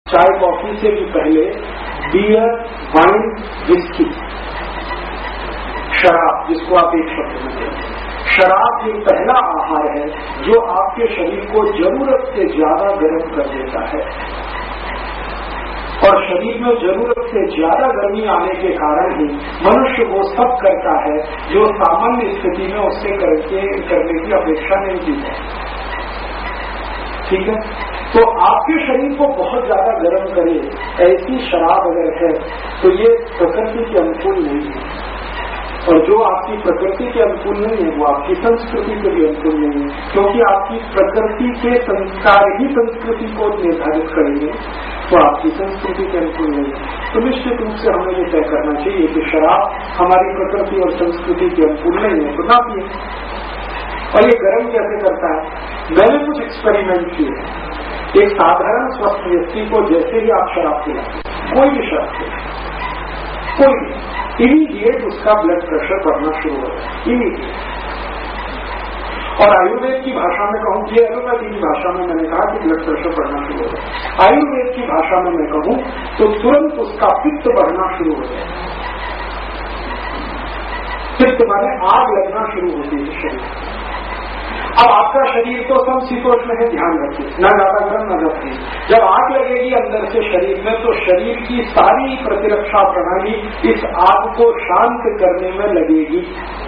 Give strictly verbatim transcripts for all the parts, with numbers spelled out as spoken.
चाय कॉफी से भी पहले बियर, वाइन, विस्की, शराब, जिसको आप एक शब्द में कहते हैं, शराब ये पहला आहार है जो आपके शरीर को जरूरत से ज्यादा गर्म कर देता है। और शरीर में जरूरत से ज्यादा गर्मी आने के कारण ही मनुष्य वो सब करता है जो सामान्य स्थिति में उससे करके करने की अपेक्षा नहीं की है। ठीक है, तो आपके शरीर को बहुत ज्यादा गर्म करे ऐसी शराब अगर है तो ये प्रकृति के अनुकूल नहीं है, और जो आपकी प्रकृति के अनुकूल नहीं है वो आपकी संस्कृति के भी अनुकूल नहीं है, क्योंकि आपकी प्रकृति के संस्कार ही संस्कृति को निर्धारित करेंगे, तो आपकी संस्कृति के अनुकूल नहीं है। तो निश्चित रूप से हमें ये तय करना चाहिए कि शराब हमारी प्रकृति और संस्कृति के अनुकूल नहीं है तो ना पिए। और ये गर्म कैसे करता है? मैंने कुछ एक्सपेरिमेंट किए। एक साधारण स्वस्थ व्यक्ति को जैसे ही आप शराब पिलाते, कोई भी शराब पिलाते, कोई भी, इमीडिएट उसका ब्लड प्रेशर बढ़ना शुरू हो जाए, इमीडिएट। और आयुर्वेद की भाषा में कहूं, ये एलोपैथी की भाषा में मैंने कहा कि ब्लड प्रेशर बढ़ना शुरू हो जाए, आयुर्वेद की भाषा में मैं कहूं तो तुरंत उसका पित्त बढ़ना शुरू हो जाए। पित्त माने आग लगना शुरू होती है शरीर। अब आपका शरीर तो समशीतोष्ण है, ध्यान रखिए, न ज्यादा गर्म न ज्यादा ठंड। जब आग लगेगी अंदर से शरीर में तो शरीर की सारी प्रतिरक्षा प्रणाली इस आग को शांत करने में लगेगी,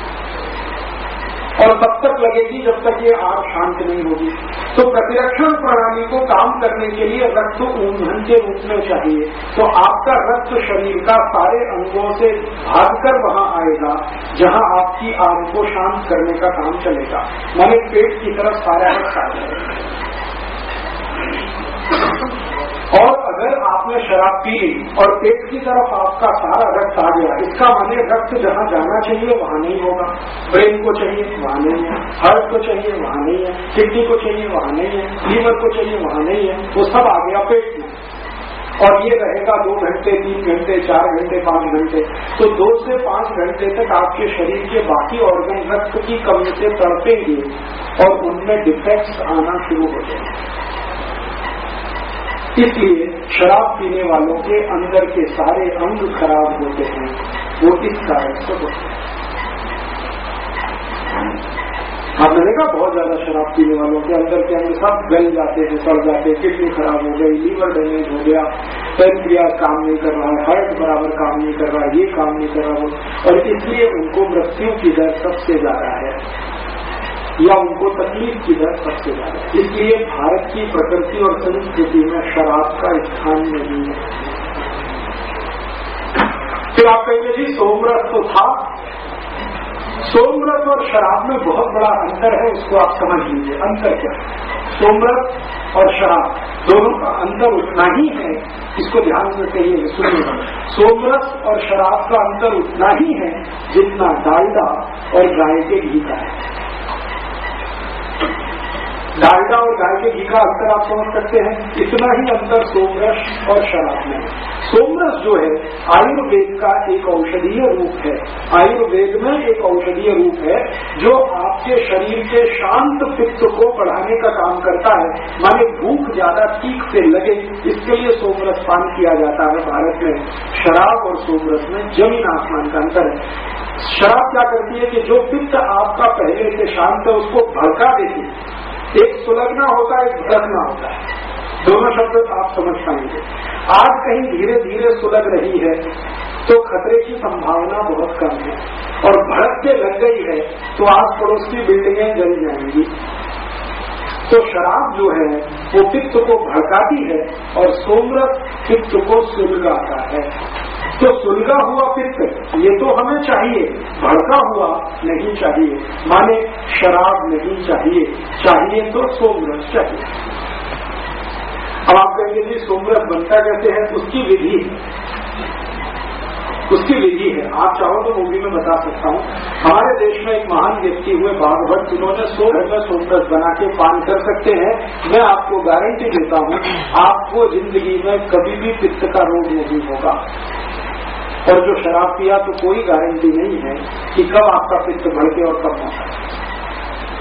और तब तक लगेगी जब तक ये आग शांत नहीं होगी। तो प्रतिरक्षण प्रणाली को काम करने के लिए रक्त ईंधन के रूप में चाहिए, तो आपका रक्त शरीर का सारे अंगों से भागकर वहां आएगा जहां आपकी आग को शांत करने का काम चलेगा, माने पेट की तरफ सारा रक्त आ जाएगा। और अगर आपने शराब पी ली और पेट की तरफ आपका सारा रक्त आ गया, इसका माने रक्त जहां जाना चाहिए वहां नहीं होगा, ब्रेन को चाहिए वहां नहीं है, हार्ट को चाहिए वहां नहीं है, किडनी को चाहिए वहां नहीं है, लीवर को चाहिए वहां नहीं है, वो सब आ गया पेट में। और ये रहेगा दो घंटे, तीन घंटे, चार घंटे, पांच घंटे, तो दो से पांच घंटे तक आपके शरीर के बाकी ऑर्गन रक्त की कमी से तड़पेंगे और उनमें डिफेक्ट्स आना शुरू हो जाएंगे। इसलिए शराब पीने वालों के अंदर के सारे अंग खराब होते हैं, वो इस कारण से होते हैं। आपने देखा बहुत ज्यादा शराब पीने वालों के अंदर के अंग सब गल जाते हैं, सड़ जाते हैं, किडनी खराब हो गई, लीवर डैमेज हो गया, पैनक्रियाज काम नहीं कर रहा है, हार्ट बराबर काम नहीं कर रहा है, ये काम नहीं कर रहा है, और इसलिए उनको मृत्यु की दर सबसे ज्यादा है या उनको तकलीफ की दर सबसे ज्यादा है। इसलिए भारत की प्रकृति और संस्कृति में शराब का स्थान नहीं है। फिर आप कहेंगे जी सोमरस तो था, सोमरस और शराब में बहुत बड़ा अंतर है, उसको आप समझ लीजिए। अंतर क्या है? सोमरस और शराब दोनों का अंतर उतना ही है, इसको ध्यान से कहिए, सुनिएगा। सोमरस और शराब का अंतर उतना ही है जितना डालडा और गाय के घी का है। डालडा और गाय के घी का अंतर आप समझ सकते हैं, इतना ही अंतर सोमरस और शराब में है। सोमरस जो है आयुर्वेद का एक औषधीय रूप है, आयुर्वेद में एक औषधीय रूप है जो आपके शरीर के शांत पित्त को बढ़ाने का काम करता है, माने भूख ज्यादा ठीक से लगे इसके लिए सोमरस पान किया जाता है। भारत में शराब और सोमरस में जमीन आसमान का अंतर है। शराब क्या करती है कि जो पित्त आपका पहले से शांत है उसको भड़का देती है। एक सुलगना होता है, एक भड़कना होता है, दोनों शब्द आप समझ पाएंगे। आज कहीं धीरे धीरे सुलग रही है तो खतरे की संभावना बहुत कम है, और भड़क के लग गई है तो आस पड़ोस की बिल्डिंगें जल जाएंगी। तो शराब जो है वो पित्त को भड़काती है और सोमरस पित्त को सुलगाता है। तो सुलगा हुआ पित्त ये तो हमें चाहिए, भड़का हुआ नहीं चाहिए, माने शराब नहीं चाहिए, चाहिए तो सोमरस चाहिए। अब आप कहेंगे जी सोमरस बनता कैसे है? उसकी विधि है, उसकी विधि है। आप चाहो तो मूवी में बता सकता हूँ। हमारे देश में एक महान व्यक्ति हुए भागवत, उन्होंने सौ घर में सोमरस बना के पान कर सकते हैं। मैं आपको गारंटी देता हूँ आपको जिंदगी में कभी भी पित्त का रोग नहीं होगा। और जो शराब पिया तो कोई गारंटी नहीं है कि कब आपका पित्त भड़के और कब होता है।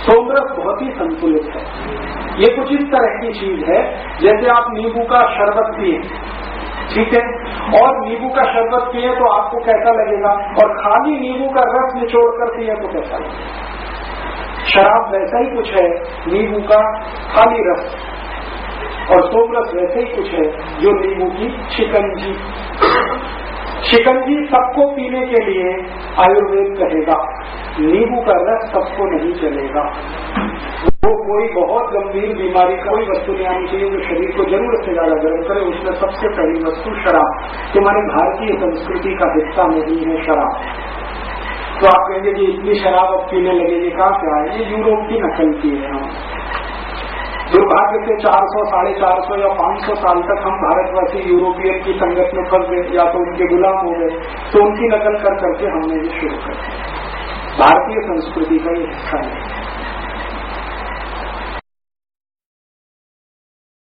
सोमरस बहुत ही संतुलित है। ये कुछ इस तरह की चीज है जैसे आप नींबू का शरबत पिए, ठीक है, और नींबू का शरबत पिए तो आपको कैसा लगेगा, और खाली नींबू का रस निचोड़ कर पिए तो कैसा लगेगा। शराब वैसा ही कुछ है, नींबू का खाली रस, और सोमरस वैसे ही कुछ है जो नींबू की शिकंजी। शिकंजी सबको पीने के लिए आयुर्वेद कहेगा, नींबू का रस सबको नहीं चलेगा। वो कोई बहुत गंभीर बीमारी का कोई वस्तु नहीं आनी चाहिए जो शरीर को जरूरत से ज्यादा गर्म करे। उसमें सबसे पहली वस्तु शराब, कि हमारी भारतीय संस्कृति का हिस्सा नहीं है शराब। तो आप कहेंगे कि इतनी शराब अब पीने लगेगी, कहाँ से आए? ये यूरोप की नकल की है। हम दुर्भाग्य से चार सौ साढ़े चार सौ या पाँच सौ साल तक हम भारतवासी यूरोपियन की संगत में फंस गए, या तो उनके गुलाम हो गए, तो उनकी नकल कर करके हमने ये शुरू कर दिया। भारतीय संस्कृति का ये हिस्सा है।